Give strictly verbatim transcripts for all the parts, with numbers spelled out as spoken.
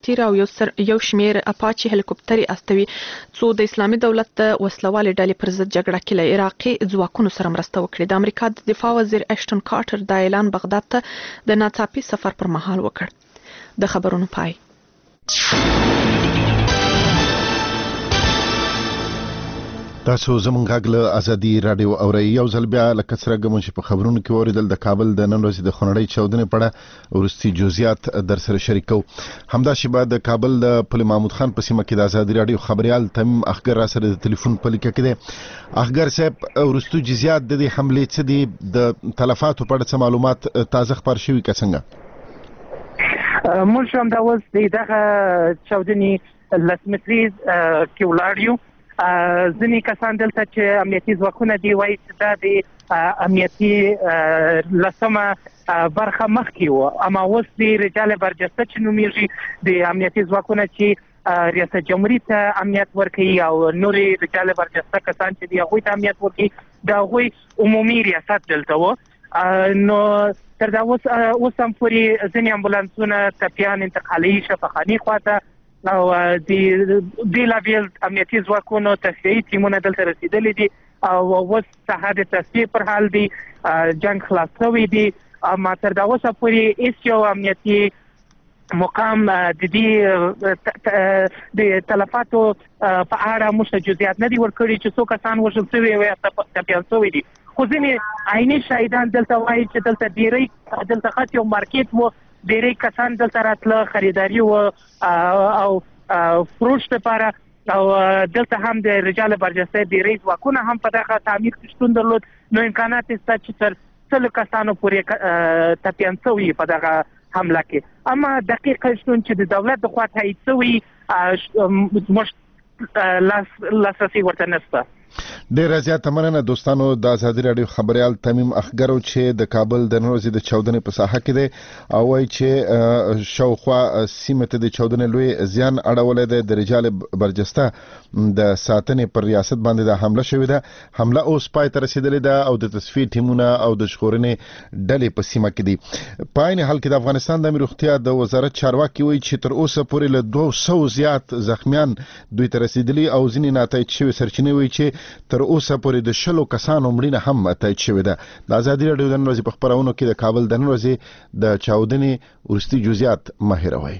تیر او یو سر یو شمیر اپاچي هلیکوپټري استوي څو د اسلامي دولت د وسلوالې ډلې پر ضد جګړه کې له عراقي ځواکونو سره مرسته وکړي. د امریکا د دفاع وزیر اشټن کارټر دا اعلان بغداد ته د ناڅاپي سفر پر مهال وکړ. د خبرونو پای. تاسو زمونږ غږ له ازادي رادیو اورئ. یو ځل بیا لکه څرنګه مونږ چې په خبرونو کې واورېدل د کابل د نن ورځې د خونړۍ چاودنې په اړه وروستي جزئیات در سره شریکو. همداسې به د کابل د پل محمود خان په سیمه کې د ازادي رادیو خبريال تمیم اخګر را سره د ټلیفون په لیکه کې دی. اخګر صاحب، وروستي جزئیات د دې حملې څه دي؟ د تلفاتو په اړه څه معلومات تازه خبر شوي که څنګه؟ موږ هم دا اوس د دغه چاودنې لس متري کې ولاړ یو. ځینې کسان دلته چې امنیتي ځواکونه دي وایي چې دا د امنیتي لسمه برخه مخکې وه، اما اوس د رجال برجسته چې نومیږي د امنیتي ځواکونه چې ریاست جمهوریت ته امنیت ورکوي او نورې رجال برجسته کسان چې دي هغوی ته امنیت ورکوي، د هغوی عمومي ریاست دلته و. نو تر دا اوس اوس هم پورې ځینې امبولانسونه تپیان انتقالوي شفاخانې خواته او د بیلابیل امنیتي ځواکونو تصفیهي ټیمونه دلته رسیدلي دي او اوس سهار د تصفیې پر حال دي، جنګ خلاص شوی دی. اما تر دا اوسه پورې هیڅ یو امنیتي مقام د دې د تلفاتو په اړه موږ جزئیات نه دي ورکړي چې څو کسان وژل شوي او یا ټپیان شوي دي. خو ځینې عیني شاهدان دلته وایي چې دلته ډېری دلته خاص یو مارکیټ و، ډېری کسان دلته راتله خریداري و او فروش لپاره، او دلته هم د رجال برجسته ډېری ځواکونه هم په دغه تعمیر کې شتون درلود. نو امکانات شته چې تر سلو کسانو پورې ټپیان شوي په دغه حمله کې. اما دقیق شتون چې د دولت د خوا تایید شوي موږ لاسرسي ورته نشته. ډیره زیاته مننه دوستانو. د ازادي رادیو خبريال تمیم اخګر چې د کابل د نن ورځې د چاودنې په ساحه کې دی او وايي چې شاوخوا سیمه ته د چاودنې لوی زیان اړولی دی. د رجال برجسته د ساتنې پر ریاست باندې د حمله شوې ده. حمله اوس پای ته رسیدلې ده او د تصفیې ټیمونه او د ژغورنې ډلې په سیمه کې دي. په عین حال کې د افغانستان د امنیت روغتیا د وزارت چارواکي وايي چې تر اوسه پورې له دوه سوو زیات زخمیان دوی ته رسیدلي او ځینې ناتایید شوي سرچینې وايي چې تر اوسه پورې د شلو کسانو مړینه هم تایید شوې ده. د ازادي رادیو د نن ورځې په خبرونو کې د کابل د نن ورځې د چاودنې وروستي جزئیات مه هېروئ.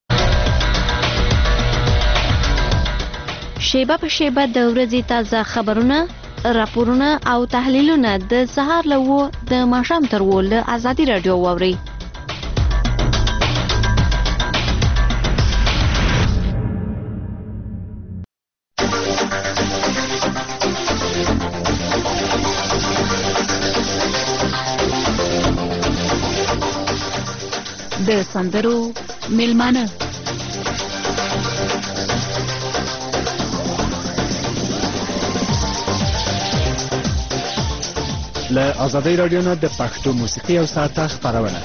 شیبه په شیبه د ورځې تازه خبرونه، راپورونه او تحلیلونه د سهار له اوو د ماښام تر اوو له ازادي رادیو واورئ. د سندرو میلمانه له ازادي رادیو نه د پښتو موسیقي او ساعته خبرونه.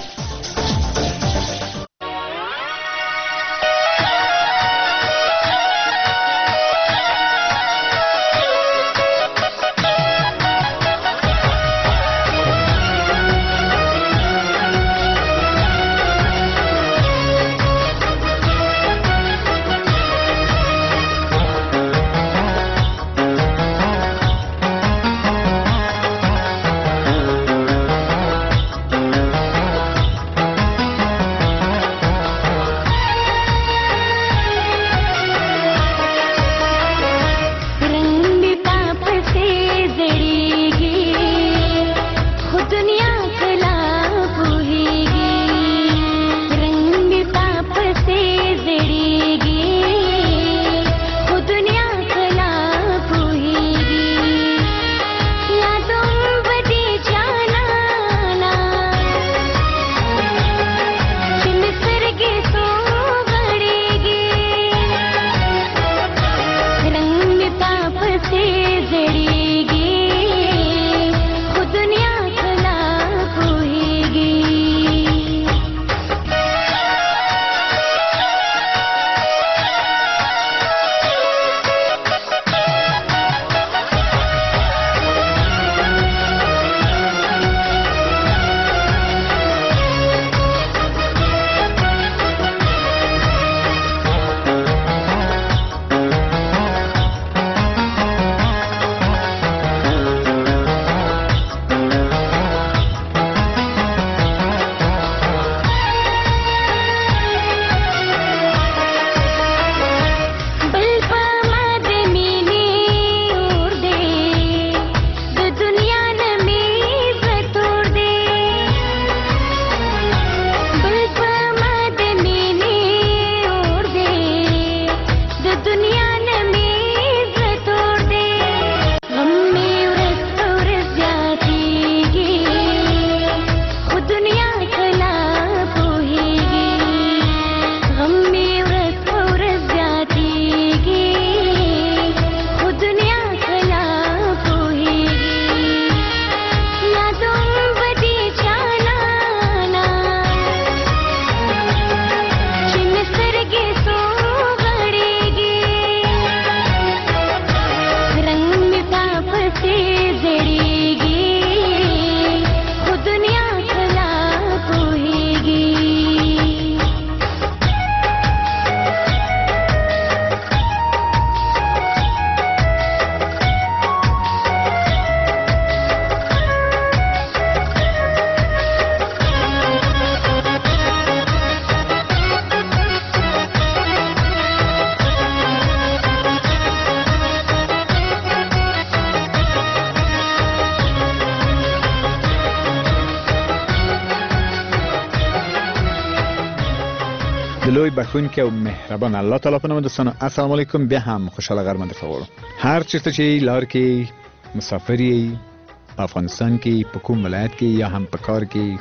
لوی بخونکي او مهربان الله تعالی په نوم دوستانو السلام علیکم. بیا هم خوشاله غرمه درته غواړم. هر چیرته چې لار کې مسافر یې په افغانستان کې په کوم ولایت کې یا هم په کار کې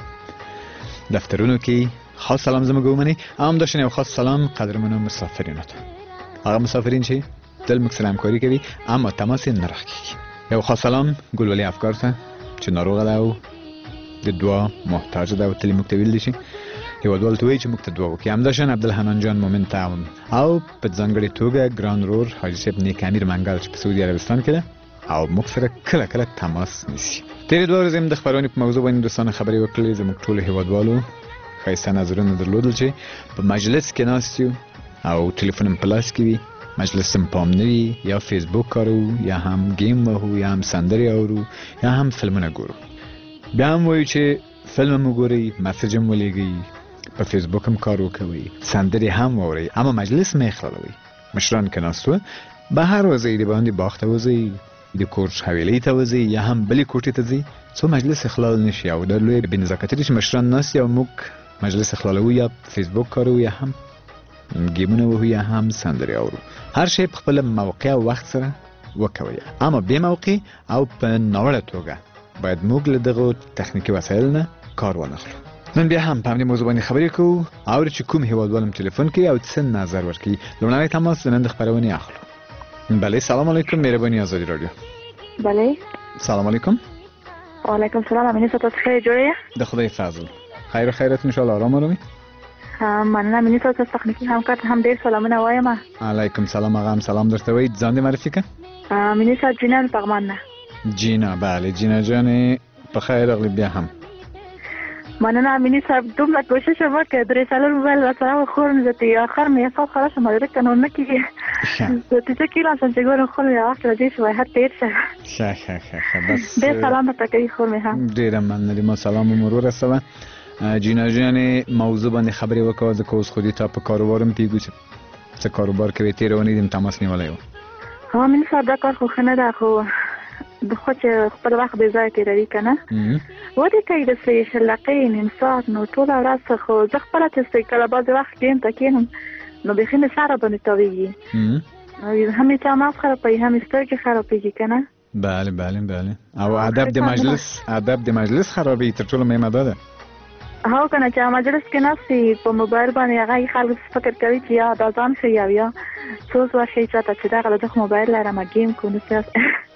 دفترونو کې خاص سلام زموږ ومني. هم داشتن یو خاص سلام قدرمنو مسافرینو ته. هغه مسافرین چې دل موږ سره همکاري کوي اما تماس نه راکړي. یو خاص سلام ګلولي افکار ته چې ناروغه ده او د دعا محتاج ده او تل موږ ته ویل شي یو ډول توی چې موږ ته دعا وکړي. همداشان عبدالحنان جان مومن ته او په ځانګړي توګه ګران رور حاجی صاحب نیک امیر منګل چې په سعودي عربستان کې ده او موږ سره کله کله تماس نیسي. تیرې دوه ورځې د خبرونې په موضوع باندې دوستانه خبرې وکړلې. زموږ ټولو هیوادوالو ښایسته نظرونه درلودل چې په مجلس کې ناست یو او ټلیفون هم په لاس کې وي، مجلس هم پام نه وي، یا فیسبوک کارو یا هم گیم وهو یا هم سندرې اورو یا هم فلمونه ګورو. بیا هم وایو چې فلم هم وګورئ، مسیج هم ولیږئ، په فیسبوک هم کار وکوئ، سندرې هم واورئ، اما مجلس مه اخلالوئ. مشران که ناست وه بهر وځئ، د باندې باغ ته وځئ، د کور حویلۍ ته وځئ یا هم بلې کوټې ته ځئ څو مجلس اخلال نشي. او دا لوی بېنزاکتي ده چې مشران ناست او موږ مجلس اخلالوو یا فیسبوک کارو یا هم گیمونه وهو یا هم سندرې اورو. هر شی په خپل موقع او وخت سره وکوئ، اما بې موقع او په ناوړه توګه باید موږ له دغو تخنیکي وسایل نه کار وانخلو. نن بیا هم په همدې موضوع باندې خبرې کوو. اورو چې کوم هیوادوال هم ټلیفون کوي او څه نظر ورکوي. لومړنی تماس د نن د خپرونې اخلو. بله سلام علیکم، مهرباني آزادي رادیو. بله سلام علیکم. وعلیکم سلام. امینه ستاسو خیر جوړه؟ د خدای فضل. خیر و خیرات ان شاء الله. آرام آرامي. مننه. امینه ستاسو تخنیکی همکار هم ډیر سلامونه وایم. علیکم سلام. هغه هم سلام درته وایي. ځان دې معرفي کړه. امینه ستاسو جنان پغمان نه. جینا بله جینا جان په خیر راغلی. بیا هم مننه امینه صاحب. دومره کوشش وکړه درې سالر موبایل وسره خورم زته اخر مې حساب خلاص مده کنه نه کیږي. زه ته کیلا څنګه ګورم خو یا اخر دې شوی هر تیر شه. ښه ښه ښه بس دې سلام ته کوي خو مې هم ډیر مننه. ما سلام مرور سره جینا جان موضوع باندې خبرې وکړه. ځکه اوس خو دې ته په کاروبارم پیګو چې څه کاروبار کوي تیرونی دم تماس نیولای و. ها من صاحب دا کار خو خنه ده خو د خو چې خپل وخت به ځای تیروي کنه. و دې کوي د سې شلقې نیم ساعت نو ټول ورځ خو زه خپل چې کله بعد وخت دیم تکینم نو به خنه سره باندې تویږي. نو هم ته ما خرابې هم سترګې خرابېږي کنه. بله بله بله. او ادب د مجلس ادب د مجلس خرابې تر ټولو مهمه ده. هاو کنه چې مجلس کې ناسي په موبایل باندې هغه خلک فکر کوي چې یا دا ځان شي یا یا څو څو شي چې دا غلط موبایل لرم گیم کو نو څه.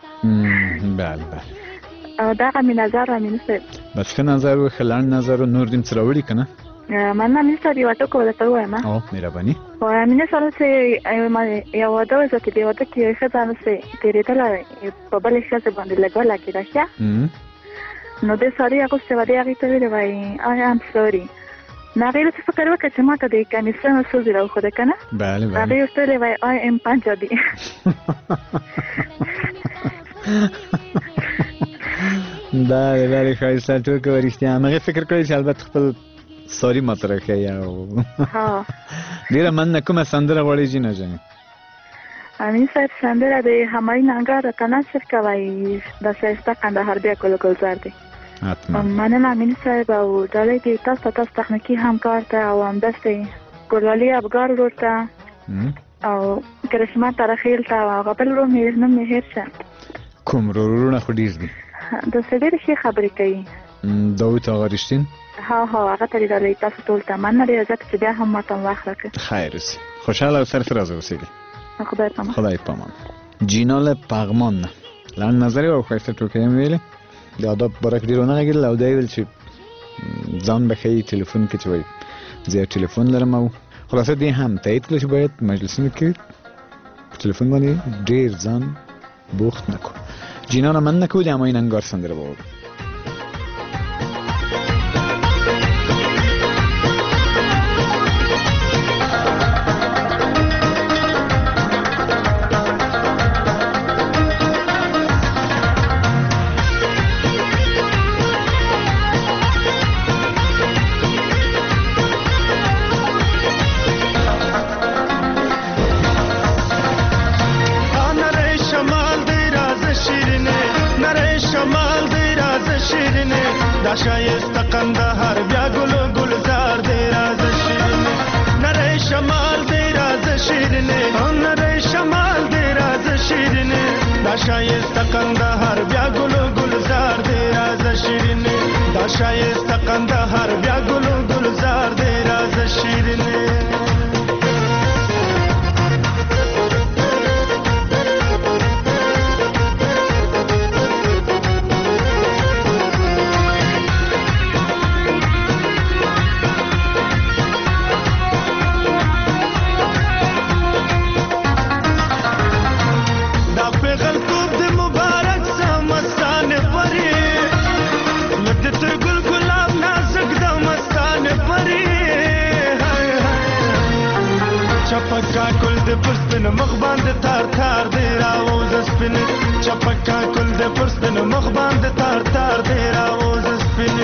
بله بله. او دا غو نظر امینه صاحب. بس ښه نظر و خلان نظر نور دیم سره وړي کنه. من امینه صاحب یو ټکو ولته وایم. او مهرباني. او امینه صاحب چې ما یو واده زته دی واده کې ښه ځان سه تیرېدل په بل ښه باندې لګول کې راشه. نو د ساري هغه څه ودی هغه ته ویل وای آی ام سوري. نه غیر څه فکر وکړ چې ما ته د کمیسیون سوزي راخو ده کنه. بله بله. هغه څه ویل وای آی ام پنجابي. بله بله خایسته تو که ورشتیا هغه فکر کړی چې البته خپل ساری مطرح کوي او ها ډیره من کومه سندره غوړی جی نه جن. امین صاحب سندره د همای ننګار کنه څه کوي د سېستا کندهار بیا کول ګلزار دی. مننه امین صاحب او دلته کې تاسو تاسو تخنیکی همکار ته او همدستي ګلالي افګار ورته او کرشما ترخیل ته هغه بل رو مې نه مې هرڅه کوم ورونه خو ډیر دي. د سړي شي خبرې کوي. داوود اغارشتین. ها ها هغه ته لري تاسو ټول ته مننه لري چې بیا هم ماته واخلکه. خیر اوسې. خوشاله او سرفراز اوسئ. خدای پامان. خدای پامان. جینال پغمان لان نظری او خیسته تو که ویل د آداب برک دیرونه نگیرل او دی ویل چې ځان بخی تلیفون کې چوي زه تلیفون لرم او خلاصه دی هم تایید کړی چې باید مجلسونه کې تلیفون باندې ډیر ځان بوخت نکو. جینانا من نکو د امای ننګار سندره وو. شمال دی راز چپکا کل د پرسپن مخ باندې تار تار دی راوز سپین چپکا کل د پرسپن مخ باندې تار تار دی راوز سپین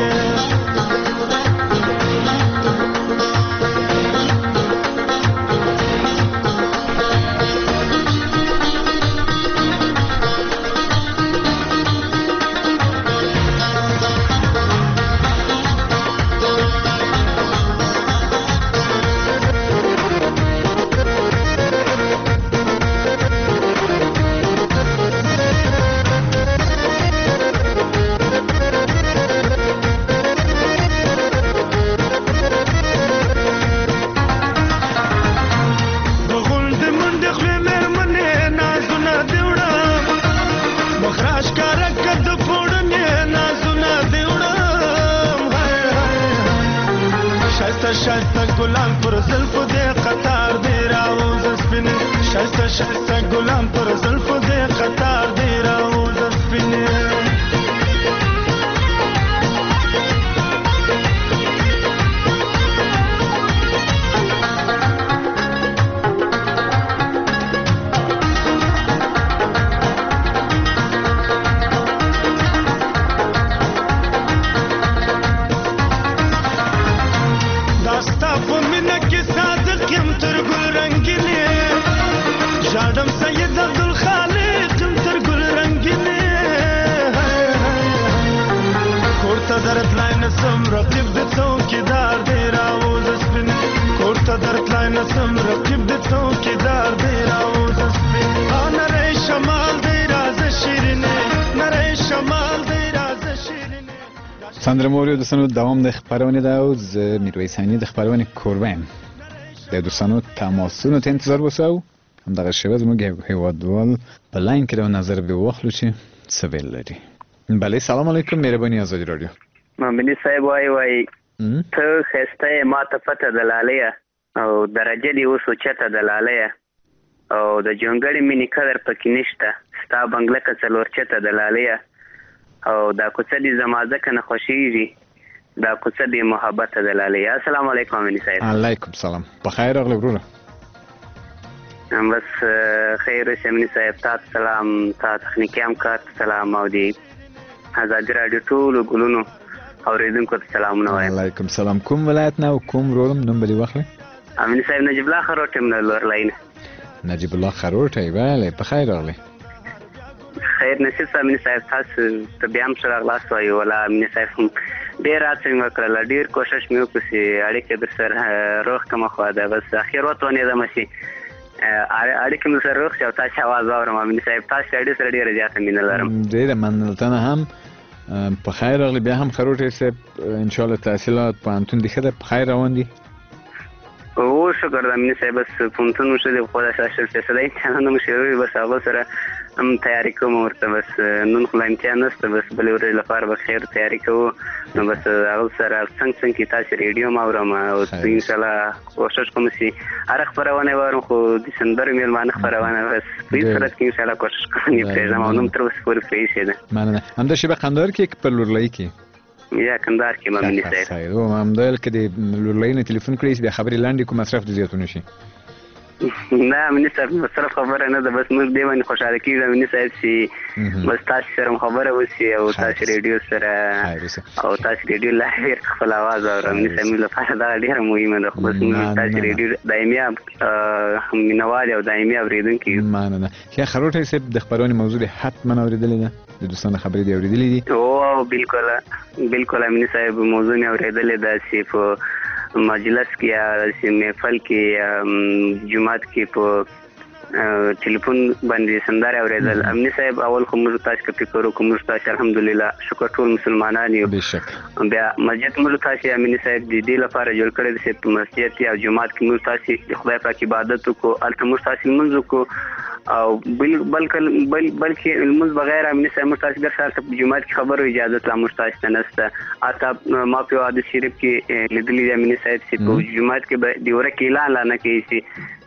شایسته ګلان پر زلفو دې قطار دې راوز سپین شایسته شایسته ګلان پر زلفو دې قطار دې راوز سپین نسم رقیب د څوکیدار دی راوز سپین کوړه درتلای نسم رقیب د څوکیدار دی راوز سپین نری شمال دی راز شیرینه نری شمال دی راز شیرینه ساندرا موریو د سنو دوام د خبرونه دا او ز میرویس امینی د خبرونه کوربن د دوستانو تماسونو ته انتظار وسو هم دغه شوه زموږ هیوادوال په لاین کې نظر به واخلو چې څه ویل لري. بله سلام علیکم مهرباني آزادي رادیو. مامنی صاحب وای وای ته خسته ما ته پته دلاله او درجه دی اوس چته دلاله او د جونګړی مینی قدر پکې نشته ستا بنگله کڅلور چته دلاله او دا کوڅه دی زمازه کنه خوشیږي دا کوڅه دی محبت دلاله. السلام علیکم مامنی صاحب. علیکم سلام. بخیر اغلی وروره. بس خیر شمنی صاحب تاسو سلام تاسو تخنیکی همکار سلام او دی آزادی رادیو ټول ګلونو اوریدونکو ته سلامونه وایم. علیکم سلام. کوم ولایت نه او کوم رولم نوم بلی واخلې؟ امین صاحب نجیب الله خروټ من لور لاین. نجیب الله خروټ بله بخیر اغلی. خیر نصیب امین صاحب تاسو ته بیا هم سره خلاص وای ولا امین صاحب ډیر راځم وکړل ډیر کوشش مې وکړ چې اړیکه در سره روغ کما خو دا بس اخر وته نه ده مشي اړیکه مې سره روغ شو تاسو आवाज اورم امین صاحب تاسو ډیر سره ډیر زیات مینه لرم. ډیر مننه هم په خیر اغلی بیا هم خروټ صاحب ان شاء الله تحصیلات په انتون دي خده په خیر روان دي. او شکر امین صاحب بس پونتون مشه د خدا شاشل فیصله نه مشه بس هغه سره هم تیاری کوم ورته بس نن خو امتحان نشته بس بل ورځ لپاره به خیر تیاری کوو نو بس هغه سره څنګه څنګه کی تاسو ریډیو ما اورم او ان شاء الله کوشش کوم چې هر خبرونه وارم خو دسمبر میلمانه خبرونه بس په صورت کې ان شاء الله کوشش کوم چې زموږ نوم تر اوسه پورې پیښ شي. مننه. هم د شبه قندار کې پر لورلای کې یا کندهار کې مامنی صاحب. صحیح. او مامدل کې د لورلاین ټلیفون کړی بیا خبرې لاندې کوم مصرف د زیاتونه شي. نه مامنی صاحب مصرف خبره نه ده بس موږ دی باندې خوشاله کیږو مامنی صاحب چې بس تاسو سره خبره وسی او تاسو ریډیو سره او تاسو ریډیو لایو خپل आवाज او مامنی صاحب لپاره دا ډیره مهمه ده بس موږ تاسو ریډیو دایمي مینوال او دایمي اوریدونکو. مننه. یا خروټ صاحب د خبرونه موضوع حتما اوریدلې ده د دوستانو خبرې دی اوریدلې دي. او بالکل بالکل امین صاحب موضوع نه اوریدلې ده چې په مجلس کې یا محفل کې جمعات کې په ټلیفون باندې سندره اوریدل امین صاحب اول خو موږ تاسو کې فکر وکړو موږ تاسو الحمدلله شکر ټول مسلمانان یو بشک بیا مسجد موږ تاسو امین صاحب د دې لپاره جوړ کړی چې په مسجد یا جمعات کې موږ تاسو خدای پاک عبادت وکړو الته موږ تاسو منځ وکړو او بل بلکې بل بلکې المز بغیر امن سره متاسګر سره په جمعات کې خبرو اجازه لا مستاسته نسته اته ما په حدیث شریف کې لیدلې امن صاحب چې په جمعات کې به دیوره کې اعلان نه کوي چې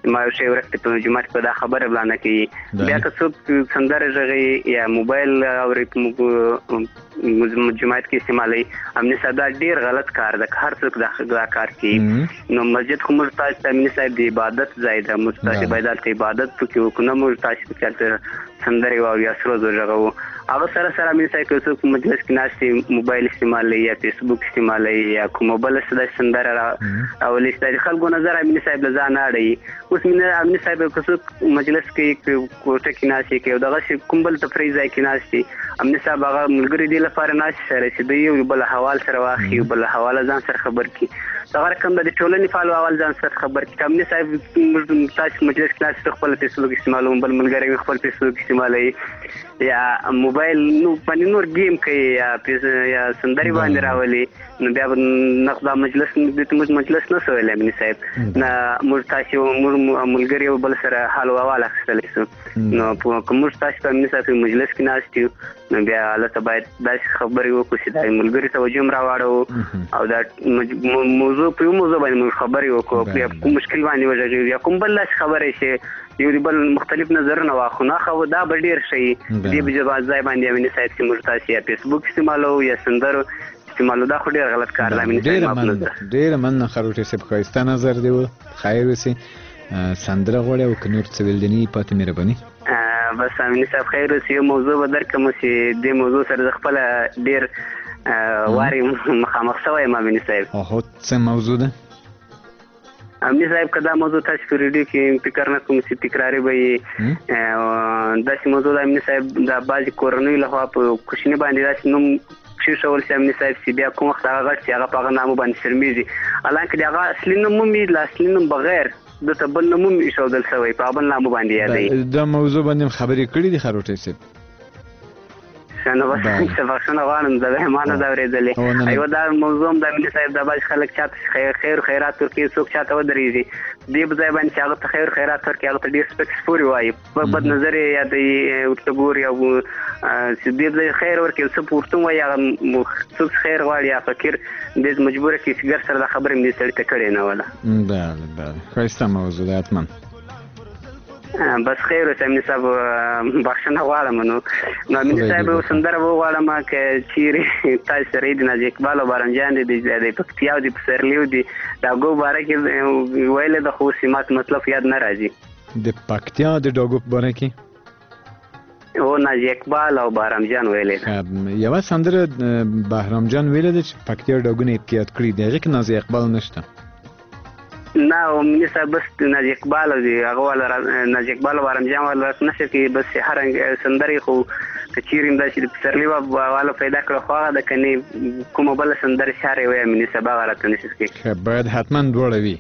ما یو شی ورته په جماعت په دا خبره بلانه کوي بیا که څوک سندره ژغي یا موبایل اوري په جماعت کې استعمالي امني صدا ډیر غلط کار ده هر څوک دا کار کوي نو مسجد خو موږ تاسو ته امني صاحب د عبادت ځای ده مستحب عبادت عبادت پکې وکړو موږ تاسو ته سندره واو یا سروز ژغو هغه سره سره امني صاحب که څوک مجلس کې ناشتي موبایل استعمالي یا فیسبوک استعمالي یا کوم بل څه سندره او لیست خلکو نظر امني صاحب ځان اړي اوس مینه امني صاحب که څوک مجلس کې کوټه کې ناشتي کې دغه کوم بل تفریح ځای کې ناشتي امني صاحب هغه ملګری دی لپاره ناشتي سره چې دی یو بل حوال سره واخی بل حواله ځان سره خبر کی دا رقم د ټولنې فعال اول ځان سره خبر کی امني صاحب تاسو مجلس کې ناشتي خپل فیسبوک استعمالوم بل ملګری خپل فیسبوک استعمالي یا موبایل نو باندې نور گیم کوي یا یا سندري باندې راولي نو بیا نقدا مجلس د مجلس نه سوال امني صاحب نه مرتاشي ملګری بل سره حال احوال اخستلی سو نو کوم تاسو په امني صاحب مجلس کې ناشتي نو بیا الله ته باید دا خبري وکړو چې دا ملګری توجه راوړو او دا موضوع په موضوع باندې خبري وکړو کوم مشکل باندې وځي یا کوم بل خبره شي یو بل مختلف نظرونه واخو نه خو دا به ډیر شي دی به جواز ځای باندې امني صاحب چې مرتاشي یا فیسبوک استعمالو یا سندرو استعمالو دا خو ډیر غلط کار دی امني صاحب ډیر من خروټي سپ خواسته نظر دی خیر وسی سندره غوړې او کنور څه ویل دي پاتې مهرباني بس امني صاحب خیر وسی موضوع به درکم چې د موضوع سره خپل ډیر واري مخامخ شوی امني صاحب او څه موضوع ده امني صاحب کدا موضوع تاسو په ریډیو کې فکر نه کوم چې تکراری وي دا چې موضوع د امني صاحب د باج کورنۍ له خوا په کوشنی باندې راځي نو چې شول چې امني صاحب چې بیا کوم وخت هغه چې هغه په نامو باندې شرمېږي الانکه هغه اصلي نوم می اصلي نوم بغیر د تبل نوم ایښودل شوی په بل نامو باندې یادي دا موضوع باندې خبرې کړې دي خروټي صاحب نو بس څه بخښنه غواړم د مهمانو دا ورېدلې ایو دا موضوع د امني صاحب د باج خلک چاته خیر خیر خیرات ورکړي څوک چاته ودرېږي دی په ځای باندې هغه ته خیر خیرات ورکړي هغه ته ډېر سپیکس پورې وایي په بد نظر یا د ورته یا چې دی په خیر ورکړي څه پورتون وایي هغه څوک خیر غواړي یا فکر دې مجبوره کې چې ګر سره د خبرې مې سړی ته کړې نه ولا بله بله ښایسته موضوع ده حتما بس خیر اوس امني صاحب بخښنه غواړم نو نو امني صاحب سندره وغواړم چې چیرې تاسو سره د ناز اقبال او باران جان دي د پکتیا او د پسرلیو دي دا ګو باره کې ویل د خو سمات مطلب یاد نه راځي د پکتیا د ډاګو باره کې او ناز اقبال او باران جان ویل یو سندره بهرام جان ویل د پکتیا ډاګونه یاد کړی دغه کې ناز اقبال نشته نه امني صاحب بس ناز اقبال دی هغه ولا ناز اقبال بارم جام ولا نشه کې بس هر سندري خو کچیریم دا چې پسرلی والا پیدا کړو خو دا کني کوم بل سندري شاره وي امني صاحب غلط نشي کې باید حتما دوړ وي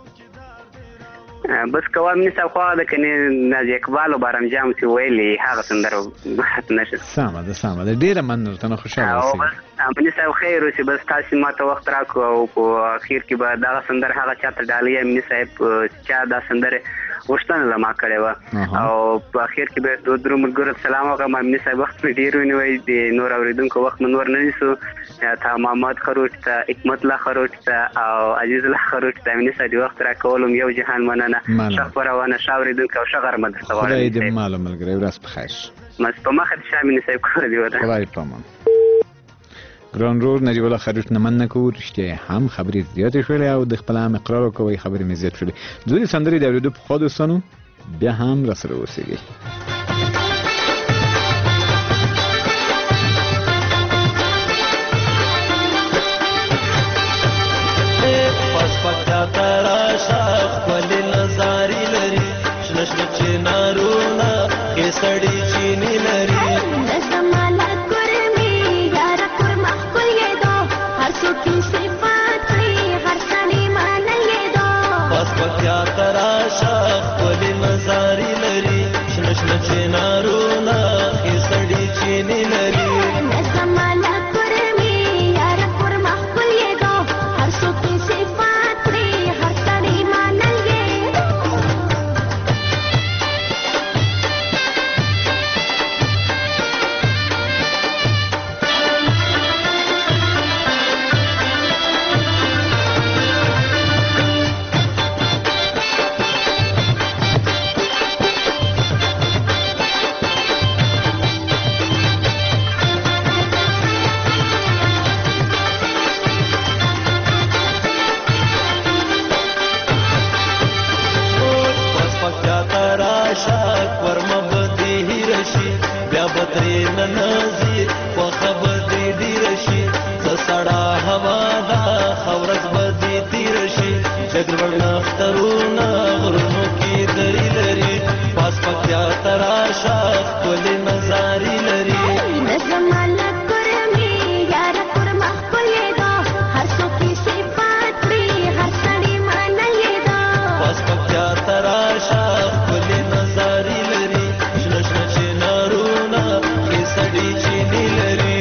بس کوم امني صاحب خو دا کني ناز اقبال بارم جام چې ویلي هغه سندرو غلط نشي سامه ده سامه ده ډیره مننه ته خوشاله اوسې امني صاحب خیر اوسې بس تاسو ماته وخت راکو او په اخر کې به دا سندر هغه چاته ډالي امني صاحب چا دا سندر وشتنه لما کړې و او په اخر کې به دوه درو مرګ سلام وکړم امني صاحب وخت ډیر ونیوي د نور اوریدونکو وخت نور نه نیسو تا محمد خروټ ته حکمت الله خروټ ته او عزیز الله خروټ ته امني صاحب وخت راکولم یو جهان مننه شخبره ونه شاوریدونکو او شغر مدرسه واره خدای دې معلوم ملګری ورځ په خیر مس په مخه د شامل صاحب کور دی وته خدای پامان ګران رور نجیب الله خروټ نه من نکو رښتیا هم خبرې زیاتې شولې او د خپل هم اقرار وکوي خبرې مې زیات شولې دوی سندرې د اوریدو په خوا دوستانو بیا هم راسره اوسېږئ پکتیا تراشه خپلې نظارې لري شنه شنه چنارونه کیسړي چینې لري پکتیا تراشه خپلې نظارې لري شنه شنه چنارونه کیسړي چینې لري ننازي وخبر دې ډیر شي سړا هوا دا خورز بدې تیر شي جګړه نخترونه غرونو کې درې لري پاس پکیا تراشه خپل نظاري لري نظماله کرمي یار پر مخکلې دا هر څوک صفات لري هر سړی منلې دا پاس پکیا تراشه خپل نظاري لري شنه شنه چنارونه کې سړی چيني لري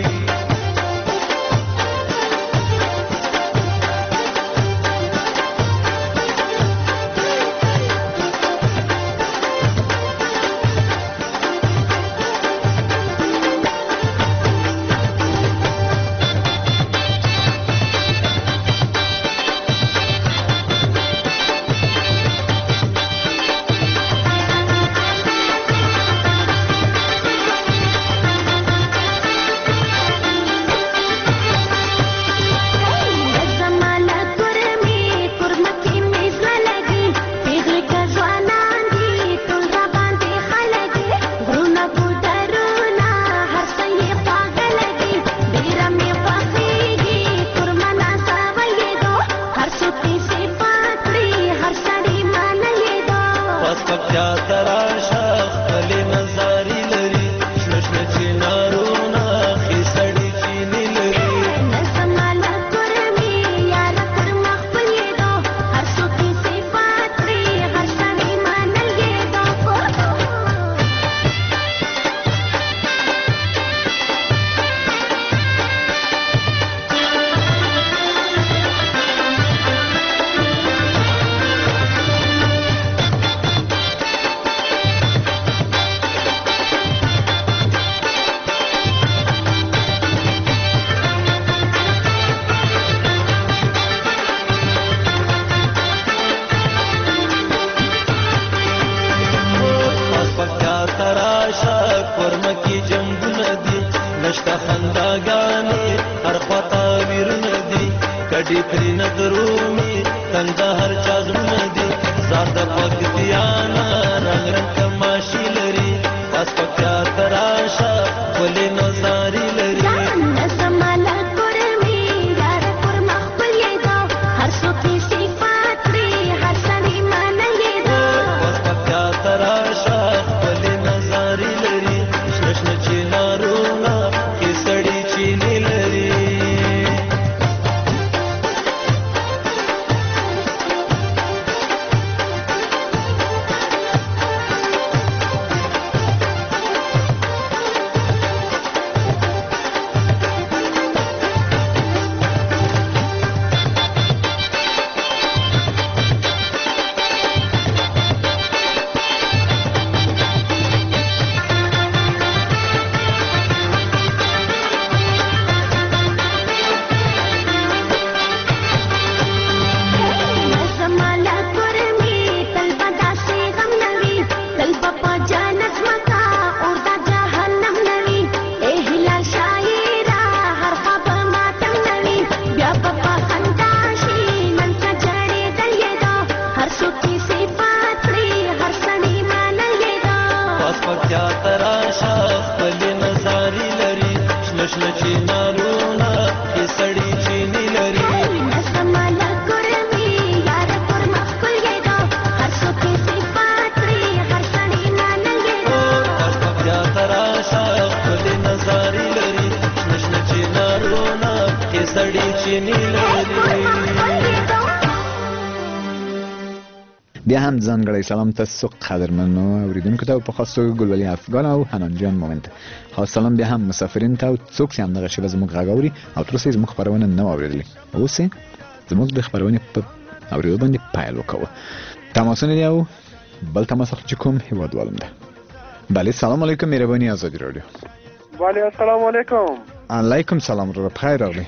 بیا هم ځانګړی سلام تاسو قدرمنو اوریدونکو ته په خاص توګه ګلولي افغان او حنان جان مومنت خاص سلام بیا هم مسافرین ته څوک چې هم دغه شی زموږ غاغوري او تر اوسه زموږ خبرونه نه اوریدلې اوسه زموږ د خبرونه په اوریدو باندې پایل وکړو تماسونه دی او بل تماس چې کوم هیوادوالم ده بله سلام علیکم مهرباني آزادی رادیو بله السلام علیکم علیکم سلام رو بخیر راغلی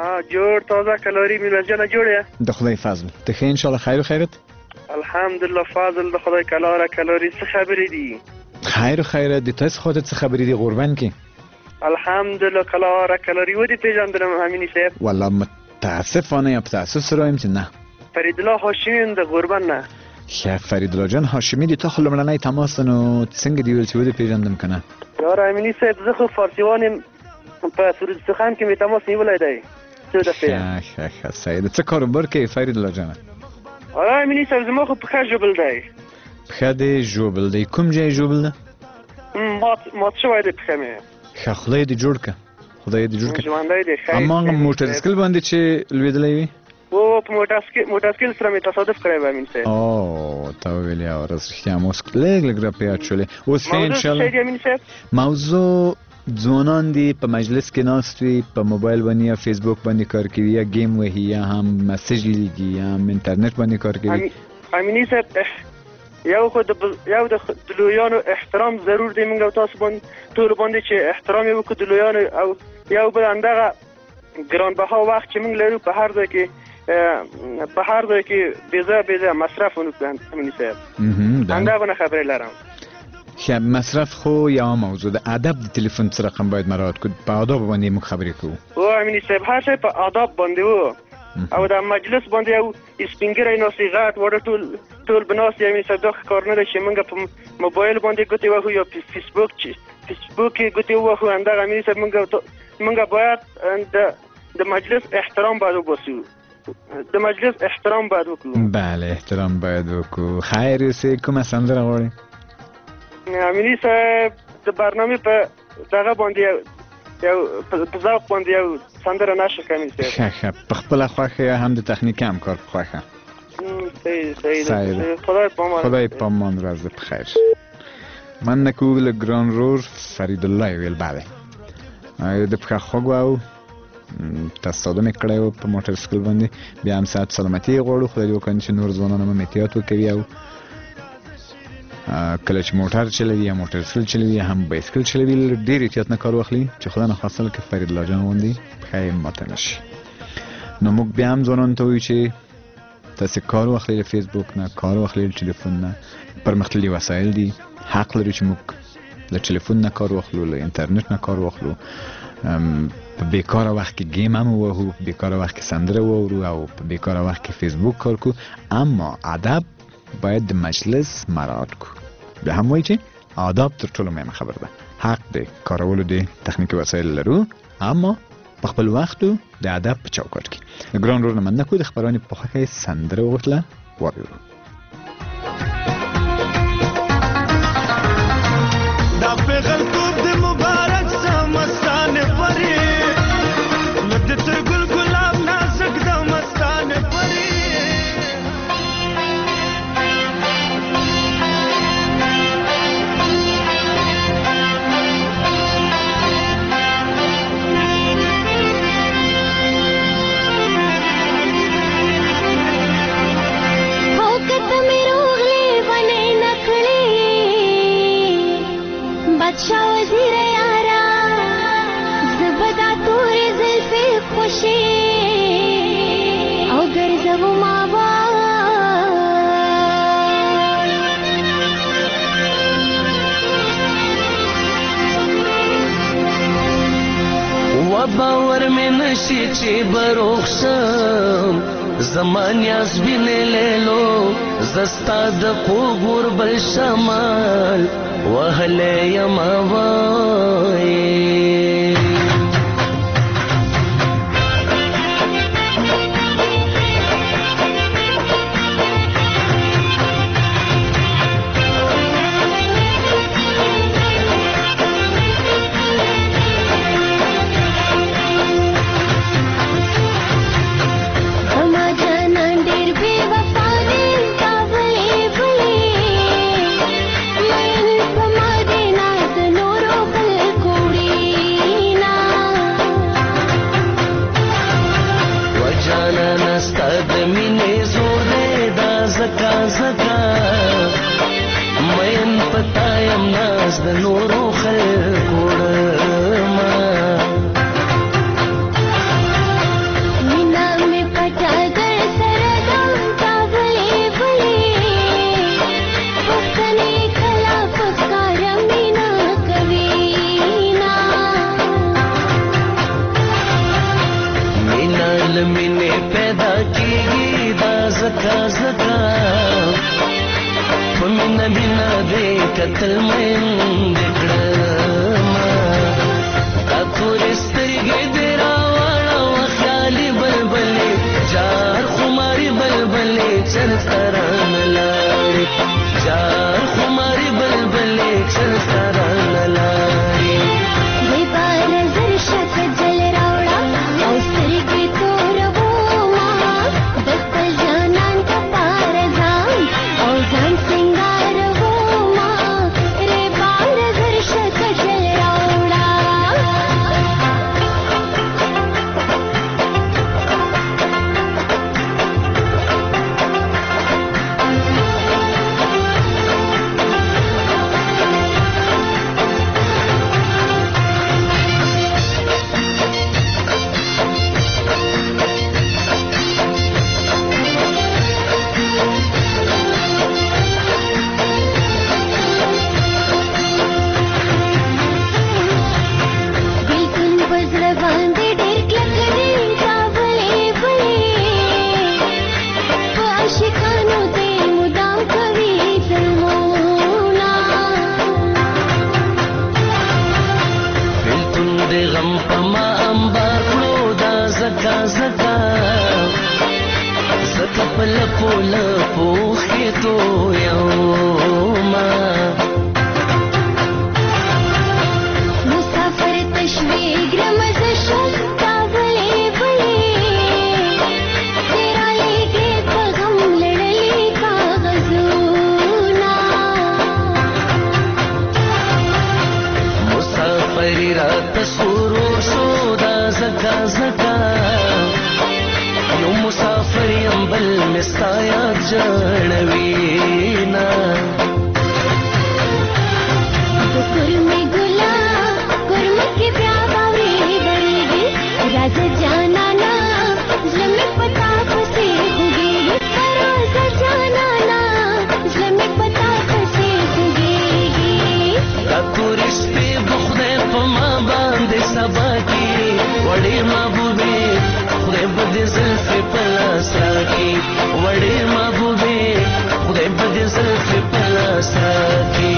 جوړ تازه کلوري میلاد جان جوړه د خدای فضل ته خیر ان شاء الله خیر و خیرت الحمدلله فاضل د خدای کلاره کلوري څه خبرې دي خیر خیر د تاسو خودت څه خبرې دي قربان کی الحمدلله کلاره کلوري ودی پیژندم همینی صاحب والله متاسفانه یا تاسو سره ایم چې نه فرید الله هاشم د قربان نه ښه فرید الله جان هاشمي د تا خو لومړنی تماس نو څنګه دی ویل چې ودې پیژندم که نه یار امیني صاحب زه خو فارسیوان یم په سرود سخن کې مې تماس نیولی دی څو دفعې ښه ښه ښه صحیح ده څه کاروبار کوې فرید الله جانه آره امیني صاحب زما خو پښه ژوبل دی پښه دې ژوبل دی کوم ځای ژوبل ده مات مات شوی دی پښه مې ښه خدای دې جوړ که خدای دې جوړ که ژوندی دی ښه هماغه موټرسایکل باندې چې لوېدلی وي او په موټرسایکل سره مې تصادف کړی و امین صاحب او ته ویلې اورس رښتیا مو اوس لږ لږ راپیاد شولې اوس ښه انشاءالله موضوع ځوانان دي په مجلس کې ناست وي په موبایل باندې یا فیسبوک باندې کار کوي یا گیم وهي یا هم میسج لیکي یا هم انټرنیټ باندې کار کوي امیني صاحب یو خو د یو د لویانو احترام ضرور دی موږ تاسو باندې ټول باندې چې احترام یې وکړو د لویانو او یو بل همدغه ګرانبها وخت چې موږ لرو په هر ځای کې په هر ځای کې بې ځایه بې ځایه مصرف ونه کړو امیني صاحب همدغه نه خبرې لرم ښه مصرف خو یوه موضوع ده ادب د تلیفون څه رقم باید مراعات کړو په آدابو باندې موږ خبرې کوو او امیني صاحب هر شی په آداب باندې و او د مجلس باندې یو سپین ږیری ناستې غټ واړه ټول ټول به ناست یې امیني صاحب دا ښه کار نه دی چې موږ په موبایل باندې ګوتې وهو یا فیسبوک چې فیسبوک کې ګوتې ووهو همدغه امیني صاحب موږ موږ باید د مجلس احترام باید وباسو د مجلس احترام باید وکړو بله احترام باید وکړو خیر اوسې کومه سندره غواړې امیني صاحب د برنامې په دغه باندې یو په ذوق باندې یو سندره نشه کوي امیني صاحب ښه ښه په خپله خوښه یا هم د تخنیکي همکار په خوښه صحیح صحیح ده خدای پامان خدای پامان ورځ په خیر من کوو له ګران رور فرید الله ویل بله د پښه خوږ او تصادم کړی و په موټرسایکل باندې بیا هم صحت سلامتي یې غواړو خدای دې وکړي چې نور ځوانان هم احتیاط وکوي او کله چې موټر چلوي یا موټرسایکل چلوي یا هم بایسکل چلوي ډېر احتیاط نه کار واخلي چې خدای نخواسته لکه فرید الله جان غوندې پښه یې ماته نه شي نو موږ بیا هم ځوانانو ته وایو چې تاسې کار واخلئ له فیسبوک نه کار واخلئ له ټلیفون نه پرمختللي وسایل دي حق لرو چې موږ له ټلیفون نه کار واخلو له انټرنیټ نه کار واخلو په بیکاره وخت کې گیم هم ووهو په بیکاره وخت کې سندره واورو او په بیکاره وخت کې فیسبوک کار کو اما ادب باید د مجلس مراعات کو بیا هم وایي چې آداب تر ټولو مهمه خبره ده حق دی کارولو د تخنیکي وسایل لرو اما په خپل وختو د ادب په چوکاټ کې د ګران رور نه مننه کوو د خپرونې په خوښه یې سندره وغوښتله واورو دا پیغلتوب د مبارک سمستانه پرې نو د تر ګل ګلاب نازک د مستانه پرې बादशाह वजीर यारा ज़बदा तोरे ज़ुल्फ़े खुशी और गर्ज़व मावा व बावर में नशी ची बरोखशम زمانیاز بینه لیلو زستا د خوګور بل شمال وهله یما وای د نورو خلکو ما مینا می پټا در سره دم تاولې بلې پښتنې کلا پکار مینا کوي نا مینا لمنه پیدا کیږي دا زکا زکا مینا دې کتل مې دکړما دا تور سترګې دې راوړه و خیالي بلبلې جار خماري بلبلې چرته رانلاړې جار خماري بلبلې چرته رانلاړې دې بار زر شک جل راوړه او سترګې تور وما د خپل جانان ته پار ځان او ځان سنگار وما دې بار زر شک جل راوړه बिल्कुल बजर बांधे ढेर क्लकरे काबले बले आशिकानो ते मुदाम कवि तलमोना بلتون دې غم په ما انبار کړو دا زکا زکا زکا په لپو لپو خېتو یوما مسافر تشویق رمز شل काबले बले तेरा लेके पगम लड़ली कागजूना مسافری رات سرور شو دا زکا زکا یو مسافر یم بل مستا یاد جړوینا कुर्मे गुला कुर्मे के प्यावारे बड़ेगी राजा जाना ना जमे पता कसे होगी राजा जाना ना जमे पता कसे होगी دا تورش په بخده په ما باندې سبا کی وړې محبوبې خدای بد زلف په لاس راکې وړې محبوبې خدای بد زلف په لاس راکې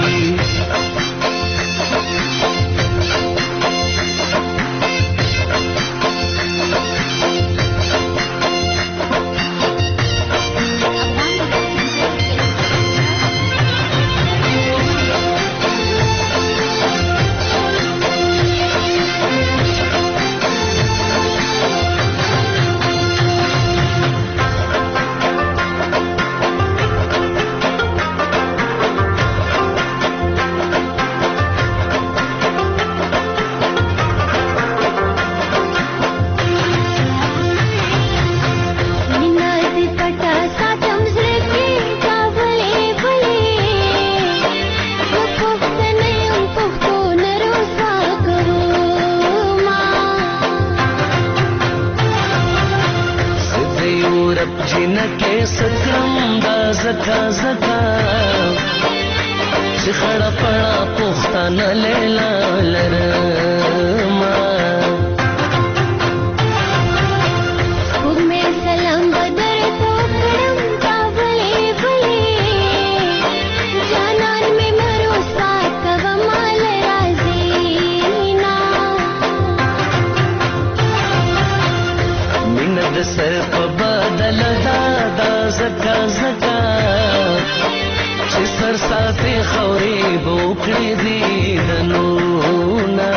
निनाद पटा सातम जरके काबले बले पुख्तने उन पुख्तो नरोसा कवमा سدې ورب جنکه سکرم دا زکا زکا چې خړه پړه پښتنه لیلا لرما में सलाम बदर तो करम काबले बले जानन में मरोसा कवमाल राजीना مين د سر په بدل دا دا زکا زکا چې سر ساتي خوري بوکړې دي دنونا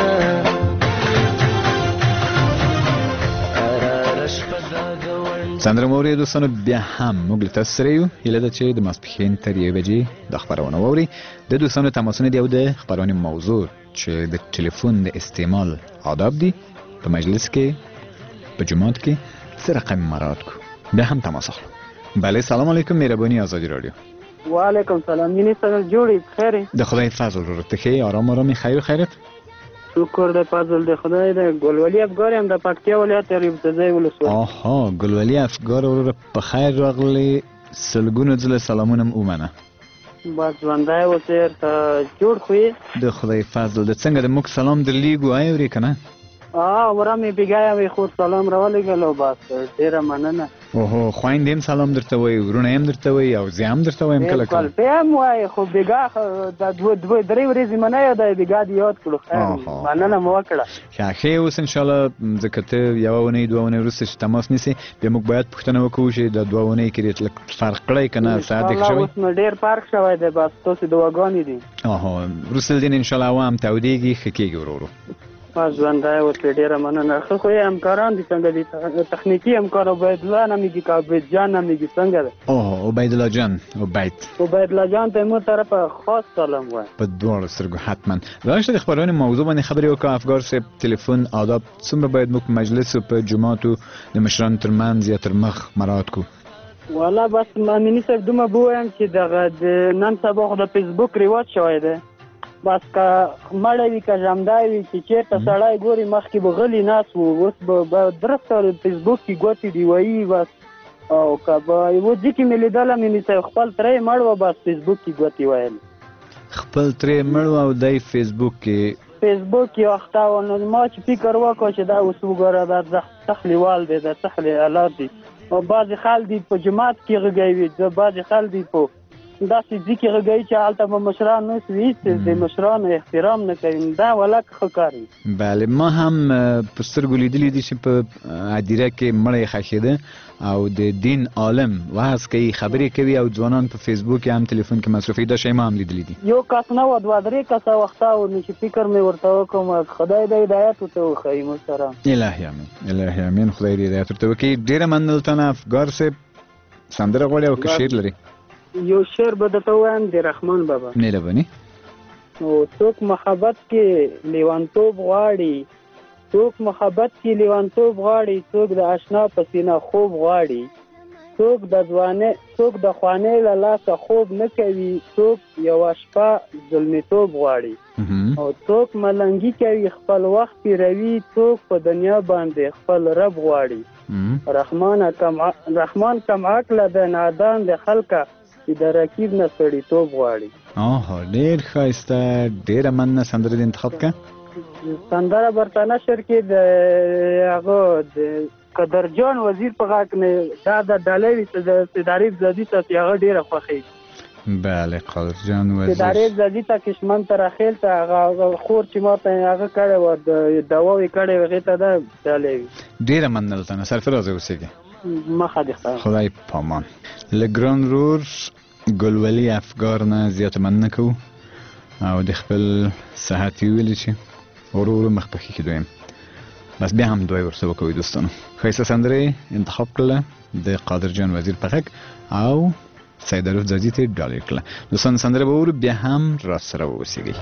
قرارش په دا ګوند سندره موري دوستانو بیا هم موږ له تاسو سره یو هیله ده چې د ماسپښین تر یوې بجې د خبرونه واوري د دوستانو تماسونه دی او د خبرونې موضوع چې د ټلیفون د استعمال آداب دي په مجلس کې په جماعت کې څه رقم مراعات کو بیا هم تماس اخلو بله سلام علیکم مهرباني آزادی رادیو وعلیکم سلام یعنی څنګه جوړې خیر د خدای فضل ورته کې آرام آرام خیر و خیرت شکر د فضل د خدای د ګلولي افګار هم د پکتیا ولایت ریبتزای ولسوالۍ آها ګلولي افګار ورته په خیر راغلی سلګونه ځله سلامونه ومنه بس ژوندی اوسې ته جوړ خو یې د خدای فضل د څنګه د موږ سلام د لیګو اوري که نه اه ورامي بیګای وي خو سلام راولېږلو بس ډیره مننه. اوهو خویندې هم سلام درته وایي، ورونه هم درته وایي او زه هم درته وایم کله کله. بیا هم وایي خو بیګا د دوه دوه درې ورځې منه یاد بیګا دې یاد کړو. خیر مننه مو وکړه. ښه اوس انشاءالله ځکه ته یوه اونۍ دوه اونۍ وروسته چې تماس نیسې بیا موږ باید پوښتنه وکړو چې د دوه اونۍ کې ډېر لږ فرق کړی که نه ساعت دې ښه شوی؟ اوس نو ډېر فرق شوی دی بس تاسې دعاګانې دي. اوهو وروسته دین انشاءالله هوا هم تودېږي ښه کېږي ورو ورو. ژوندی اوسې ډېره مننه. ښه خو یې همکاران دي څنګه دي تخنیکي همکار عبیدالله نامیږي که عبید جان نامیږي څنګه ده؟ اوه عبیدالله جان عبید عبیدالله جان ته مو طرفه خاص سلام وایي په دواړو سترګو حتما. راشه د خپرونې موضوع باندې خبرې وکړه افګار صاحب. تلیفون آداب څومره باید موږ په مجلس او په جوماتو د مشرانو ترمنځ یا تر مخ مراعات کړو؟ والا بس امیني صاحب دومره به ووایم چې دغه د نن سبا خو د فیسبوک رواج شوی دی. بس که مړی وي که ژمدی وي چې چېرته سړی ګوري مخکې به غلي ناست و اوس به درسته فیسبوک کې ګوتې دي وایي بس. او که به یوه ځای کې مې لیدله میني صاحب خپل تره یې مړ وه بس فیسبوک کې ګوتې ویل. خپل تره یې مړ و او دی فیسبوک کې فیسبوک کې اخته و. نو ما چې فکر وکړو چې دا اوس وګوره دا سخلیوال دی دا سخلي حالات دي. او بعضې خلک دي په جماعت کې غږی وي بعضې خلک دي په داسې ځای کې غږی چې هلته به مشران نه وي هېڅ د مشرانو احترام نه کوي. دا ولک ښه کار وي. بله ما هم په سترګو لیدلي دي چې په هدیره کې مړی ښخېده او د دین عالم وعظ کوي خبرې کوي او ځوانان په فیسبوک هم تلیفون کې مصروفي. دا شی ما هم لیدلی دي. یو کس نه و دوه درې کسه وخته و نو چې فکر مې ورته وکړم خدای د هدایت ورته وښایي محترم. الهي امین الهي امین خدای دې هدایت ورته وکړي. ډېره مننه ته نه افګار صاحب. سندره غواړې او که شعر لري؟ یو شعر به درته ووایم د رحمان بابا. مهرباني. او څوک محبت کې لیونتوب غواړي څوک محبت کې لیونتوب غواړي څوک د اشنا په سینه خوب غواړي څوک د ځوانۍ څوک د خوانۍ له لاسه خوب نه کوي څوک یوه شپه ظلمیتوب غواړي او څوک ملنګي کوي خپل وخت تېروي څوک په دنیا باندې خپل رب غواړي. رحمان کم رحمان کم عقله د نادان د خلکه چې د رقیب نه سړیتوب غواړي. اوه ډېر ښایسته ډېره مننه. سندره دې انتخاب کړه؟ سندره برته نشر کې د هغه د قدرجان وزیر په غاړه کې دا د ډالۍ د سیداریف زدي ته هغه ډېره خوښېږي. بله قدرجان وزیر سیداریف زدي ته کشمن ته راخیل ته هغه خور چې ما ته هغه کړی وه د دواوې کړی وه هغې ته دا ډالۍ وي. ډېره مننه له تنه سرفرازه اوسېږي. مخه دې خدای خدای پامان. له ګران رور ګلولي افګار نه زیاته مننه کوو او د خپل صحت یې ویلي چې ورو ورو مخ په ښه کېدو یم. بس بیا هم دعای ورسره وکوئ دوستانو. ښایسته سندره انتخاب کړله د قادرجان وزیر په غږ او سیداروف ځاځي ته ډالۍ کړله. دوستانو سندره به وورو بیا هم راسره واوسېږئ.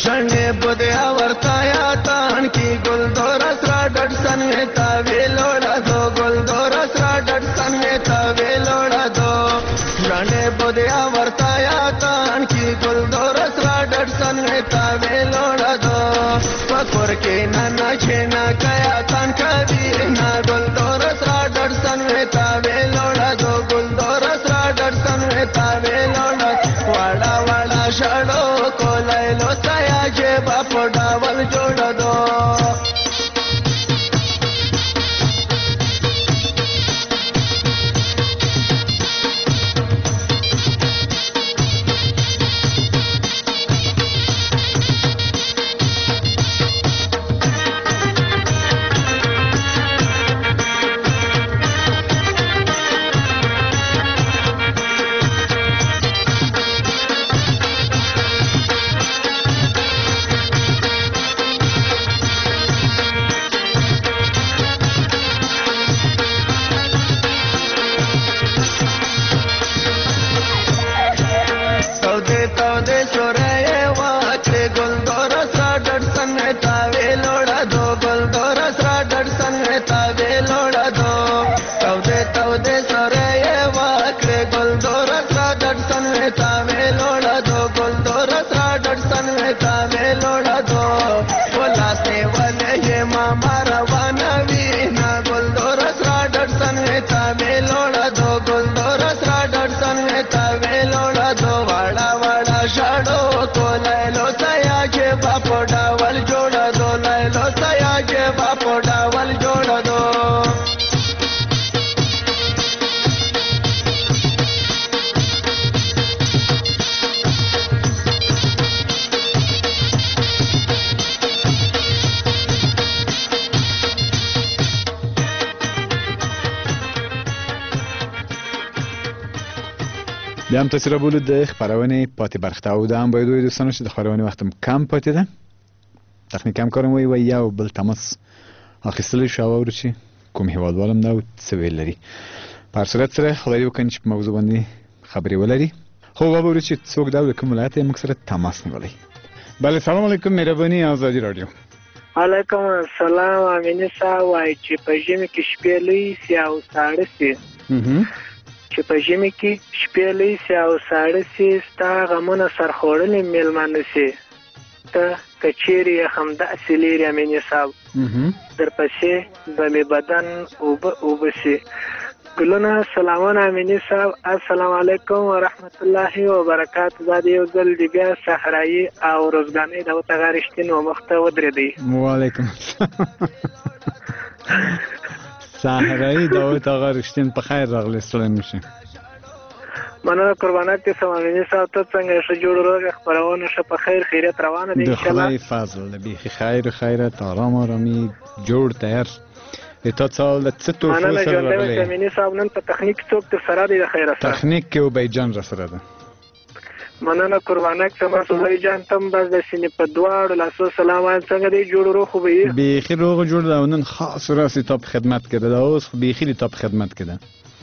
शने बुद्या वर्ताया तान की गुलदोरस रा डटसन में तावे लोड़ा दो गुलदोरस रा डटसन में तावे लोड़ा दो शने बुद्या वर्ताया तान की गुलदोरस रा डटसन में तावे लोड़ा दो पकुर के नाना छेना कया तान कबीर ना गुलदोरस रा डटसन में तावे लोड़ा दो गुलदोरस रा डटसन में तावे लोड़ा वाड़ा वाड़ा शड़ो को लैलो तया जे बापो डावल जोड़ दो بیا هم تاسو را بولو د خبرونه پاتې برخته او د هم باید وي دوستانو چې د خبرونه وختم کم پاتې ده تخنیک کم کارم وي و یو بل تماس اخیستل شو او چې کوم هیوادوالم نو څه ویل لري په صورت سره خدای وکړي چې په موضوع باندې خبرې ولري خو وګورئ چې څوک دا کوم ولایت موږ سره تماس نیولای. بله سلام علیکم مهرباني آزادی رادیو. علیکم السلام امین صاحب وای چې په ژمي کې شپې لوي سي او ساړه سي چې په ژمي کې شپې لوي سي او ساړه سي ستا غمونه سرخوړلې میلمانه سي ته کچيري همداسې لري امین صاحب درپسې به مې بدن اوبه اوبه سي ګلونه سلامونه امین صاحب السلام علیکم ورحمت الله وبرکاته. دا یو ځل دی بیا صحرایي او روزګانۍ د وته غاړشتین و مخته ودرېدی. وعلیکم صحرایي د وته غاړشتین په خیر راغلی سلام شي. مننه قربانات ته سلام صاحب ته څنګه ښه جوړ روغ خبرونه شه په خیر خیریت روانه دي ان شاء الله. خدای فضل دې خیر خیرت آرام آرامي جوړ تیار تا څال د څه تو سره راغلی. مننه امین صاحب نن په تخنیک څوک تر سره دی د خیره سره تخنیک کې وبای جان را سره ده. مننه قربانات ته مسعود جان تم بس د سینې په دواړو لاسو سلام څنګه دی جوړ روغ خو به به خیر روغ جوړ دا نن خاص راسي ته خدمت کړه دا اوس به خیر ته خدمت کړه.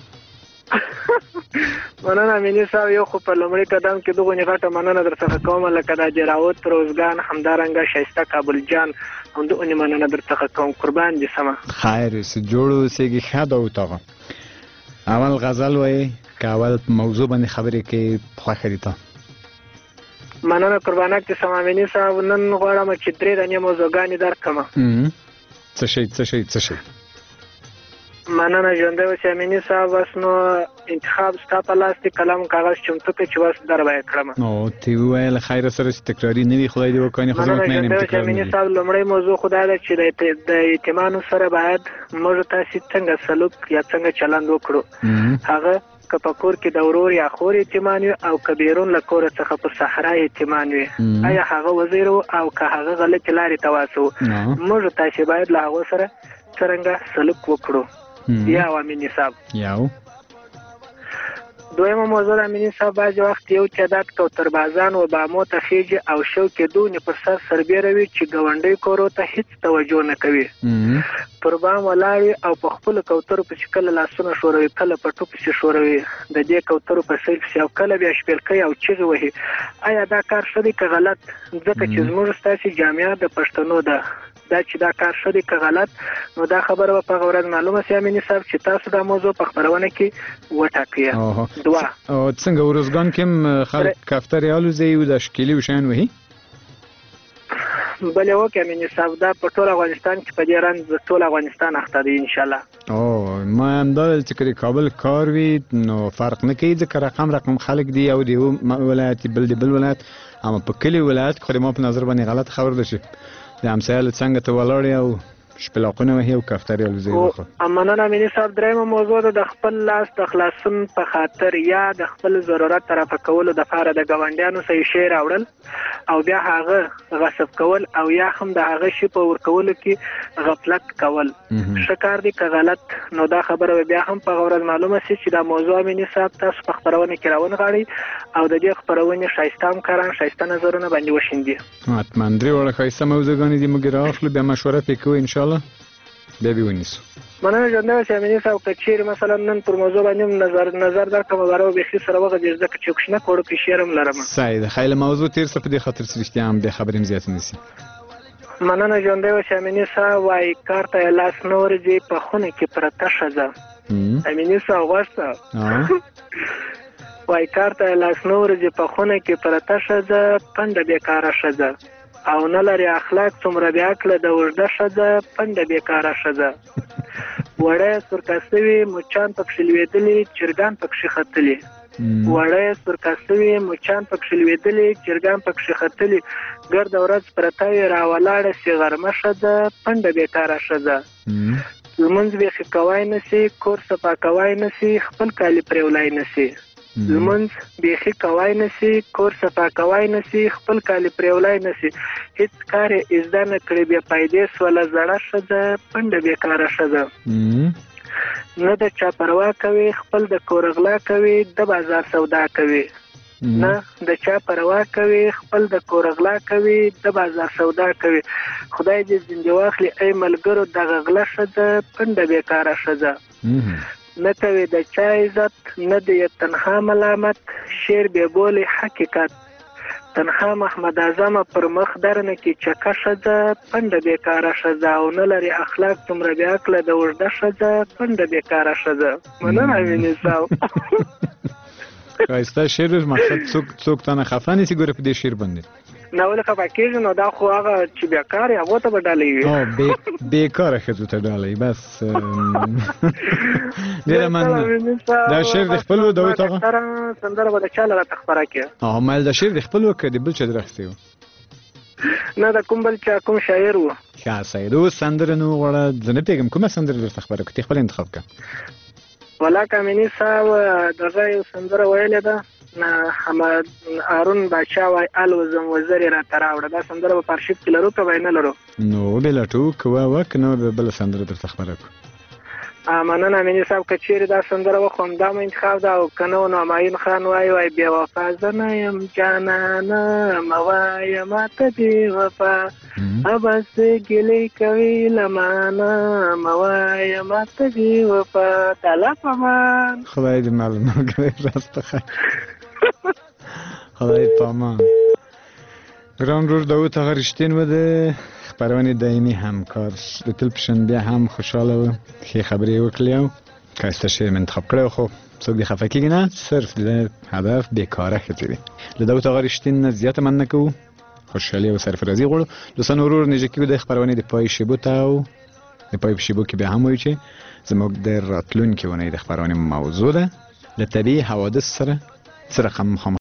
مننه امین صاحب یو خو په لومړي قدم کې دغه غټه مننه درڅخه کوم لکه دا جراوت روزګان همدارنګه شایسته کابل جان هم دغه مننه درڅخه کوم قربان دي سما خیر سه جوړو سګي خاده او تا اول غزل وای کاول موضوع باندې خبرې کې خوښه دي ته. مننه قربانات ته سما امین صاحب نن غواړم چې درې دنه موضوعګانی درکمه. څه شي څه شي څه شي مننه ژوندی اوسې امیني صاحب بس نو انتخاب ستا په لاس کې قلم کاغذ چمتو کړه چې بس در به یې کړم. او تی وویل خیر سره چې تکراري نه وي خدای دې وکړي خو زه مطمئن یم تکرار نه وي. امیني صاحب لومړی موضوع خدای ده چې د یتیمانو سره باید موږ تاسې څنګه سلوک یا څنګه چلند وکړو. هغه که په کور کې د ورور یا خور یتیمان وي او که بیرون له کوره څخه په صحرا یتیمان وي آیا هغه وزیر او که هغه غلطې لارې ته واسو موږ تاسې باید له هغو سره څرنګه سلوک وکړو. یا امین صاحب یاو دویمه موضوع د امیني صاحب بعضې وخت یو تعداد کوتربازان و بامو ته خیږي او شوکې دونې پر سر سربیروي چې ګاونډي کورو ته هیڅ توجه نه کوي پر بام ولاړ او په خپلو کوترو پسې کله لاسونه ښوروي کله پټو پسې ښوروي د دې کوترو په سیل پسې او کله بیا شپېلکۍ او چغې وهي. آیا دا کار ښه دی که غلط؟ ځکه چې زموږ ستاسې جامعه د پښتنو ده دا چې دا کار ښه دی که غلط نو دا خبره به په هغه ورځ معلومه سي امیني صاحب چې تاسو دا موضوع په خپرونه کې وټاکئ. دوه څنګه ورزګان کې هم خلک کفترې الوزي او د شکلي وشیان وهي؟ بلې وکړه امیني صاحب دا په ټول افغانستان کې په دې رنځ ټول افغانستان اخته دی انشاءالله. او ما همدا چې کله کابل کار وي نو فرق نه کوي ځکه رقم رقم خلک دی او د یو ولایت بل د بل ولایت اما په کلي ولایت خو ما په نظر باندې غلط خبر ده چې د همسایه څنګه ته ولاړ او شپلاقونه وهي او کفترې الوزي وخه. مننه امیني صاحب. درېیمه موضوع ده د خپل لاس د خلاصون په خاطر یا د خپل ضرورت طرفه کولو دپاره د ګاونډیانو څخه یې شی راوړل او بیا هغه غصب کول او یا هم د هغه شي په ورکولو کې غفلت کول ښه کار دی که غلط نو دا خبره به بیا هم په هغه ورځ معلومه سي چې دا موضوع امیني صاحب تاسو په خپرونه کې راونغاړئ او د دې خپرونې ښایسته همکاران ښایسته نظرونه باندې وشیندي. حتما درې وړه ښایسته موضوعګانې دي موږ رااخلو بیا مشوره پرې کوو انشاءالله بیا به ونیسو. مننه ژوندی اوسې امیني صاحب که چیرې مثلا نن پر موضوع باندې نظر نظر درکړم باره به بیخي سره وغځېږي ځکه چې کوشنک وړوکی شعر هم لرم. صحیح ده خیلی موضوع تېر شه په دې خاطر چې رښتیا هم بیا خبرې هم زیاتې نه سي. مننه ژوندی اوسې امیني صاحب وایي کار ته یې لاس نه ورځي په خونه کې پرته ښځه. امیني صاحب غوښته وایي کار ته یې لاس نه ورځي په خونه کې پرته ښځه پنډه بېکاره ښځه او نه لري اخلاق څومره بې عقله د اوږده ښځه پنډه بېکاره ښځه وړی سرکه سوي مچان پکښې لوېدلي چرګان پکښې ختلي وړی سرکه سوي مچان پکښې لوېدلي چرګان پکښې ختلي ګرده ورځ پرته وي راولاړه سي غرمه ښځه پنډه بېکاره ښځه لمونځ بیخي کوای نه سي کور صفا کوای نه سي خپل کالي پرېولی نه سي لمونځ بیخي کوای نه سي کور صفا کوای نه سي خپل کالي پرېولی نه سي هېڅ کار یې زده نه کړې بې فایدې سوله زړه ښځه پنډه بېکاره ښځه نه د چا پروا کوي خپل د کور غلا کوي د بازار سودا کوي نه د چا پروا کوي خپل د کور غلا کوي د بازار سودا کوي خدای دې زنده واخلي ای ملګرو دغه غله ښځه پنډه بېکاره ښځه نه کوي د چا عزت نه دی تنها ملامت شعر بې بولي حقیقت تنها محمد اعظم پر مخ درنه کې چکه ښځه پنډه بېکاره ښځه او نه لري اخلاق څومره بې عقله د اوږده ښځه پنډه بېکاره ښځه. مننه امیني صاحب. ښایسته شعر مقصد څوک څوک تانه خفه نه سي ګوره په دې شعر باندې نه ولې خفه کېږي نو دا خو هغه چې بېکار یې هغو ته به ډالۍ وي بېکاره ښځو ته ډالۍ بس ډېره مننه. دا شعر د خپل و داود آغا سندره به د چا له راته خپره کړې مایل دا شعر د خپل و که د بل چا در اخیستی و؟ نه د کوم بل چا کوم شاعر و. ښه سید اوس سندره نو غواړه زه نه پوهېږم کومه سندره درته خپره کړو ته خپل انتخاب کړه. ولاکه امیني صاحب دغه یو سندره ویلې ده حمد هارون باچا وای الوزم وزرې راته راوړه دا سندره به په ارشیف کې لرو که به یې نه لرو؟ نو به لټو که وه که نه به بله سندره درته خپره کړو. مننه امیني صاحب که چیرې دا سندره وخوم دا مو انتخاب ده او که نه نو همایون خان وایي وایي بې وفا زه نه یم جانانه مه وایه ماته بې وفا ابس ګیلې کوي له مانه مه وایه ماته بې وفا تالا پامان. خدای دې معلومه کړی راست خیر خدای پامان. ګران ورور داود آغا رښتین و د خپرونې دایمي همکار د تل پشنبه هم خوشحاله و ښې خبرې یې وکړلې او ښایسته شعر مې انتخاب کړی و خو څوک دې خفه کېږي نه صرف د هدف بېکاره ښځې دي. له داود آغا رښتین نه زیاته مننه کوو خوشحالي او سرفرازي غواړو. دوستان ورور نږدې کېږو د خپرونې د پای شیبو ته او د پای په شیبو کې بیا هم وایو چې زموږ د راتلونکې اونۍ د خپرونې موضوع ده له طبیعي حوادث سره څه رقم